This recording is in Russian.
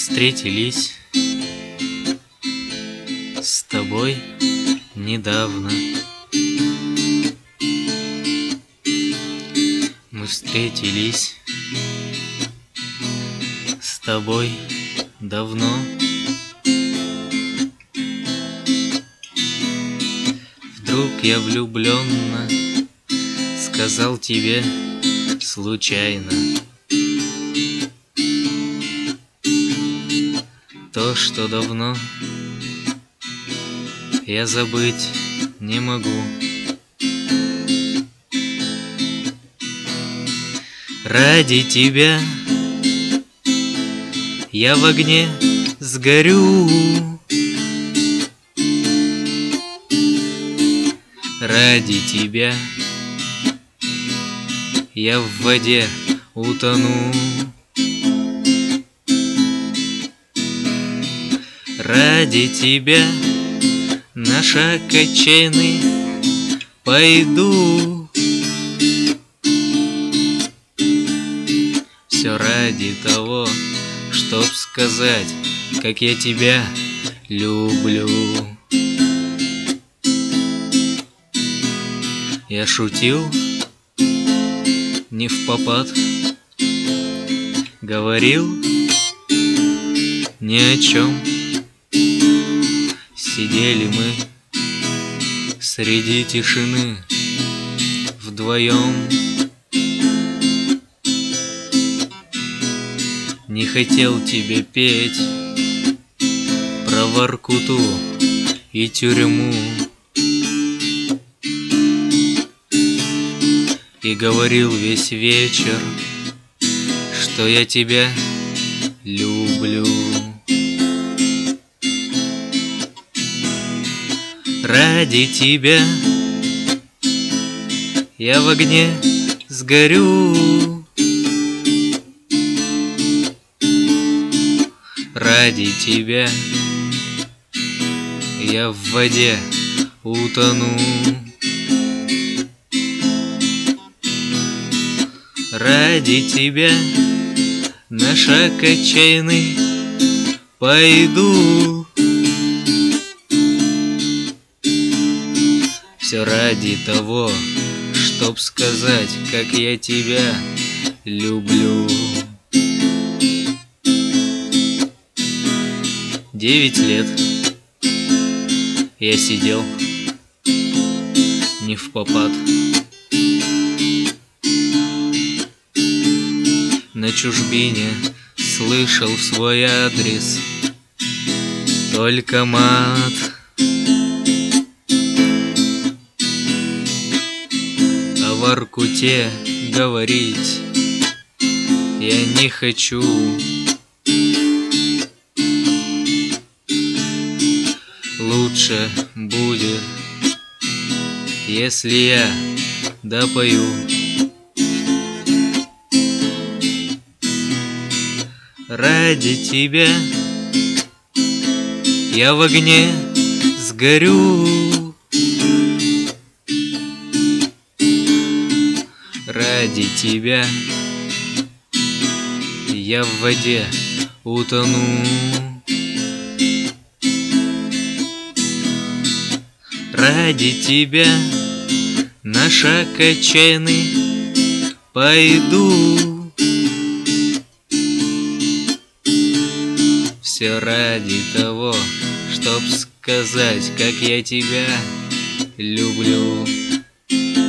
встретились с тобой недавно. Мы встретились с тобой давно. Вдруг я влюбленно сказал тебе случайно то, что давно я забыть не могу. Ради тебя я в огне сгорю. Ради тебя я в воде утону. Ради тебя на шаг отчаянный пойду. Все ради того, чтоб сказать, как я тебя люблю. Я шутил не впопад, говорил ни о чем. Сидели мы среди тишины вдвоем. Не хотел тебе петь про Воркуту и тюрьму. И говорил весь вечер, что я тебя люблю. Ради тебя я в огне сгорю. Ради тебя я в воде утону. Ради тебя на шаг отчаянный пойду. Все ради того, чтоб сказать, как я тебя люблю. 9 лет я сидел не впопад на чужбине, слышал в свой адрес только мат. О Воркуте говорить я не хочу. Лучше будет, если я допою. Ради тебя я в огне сгорю. Ради тебя я в воде утону. Ради тебя на шаг отчаянный пойду. Все ради того, чтоб сказать, как я тебя люблю.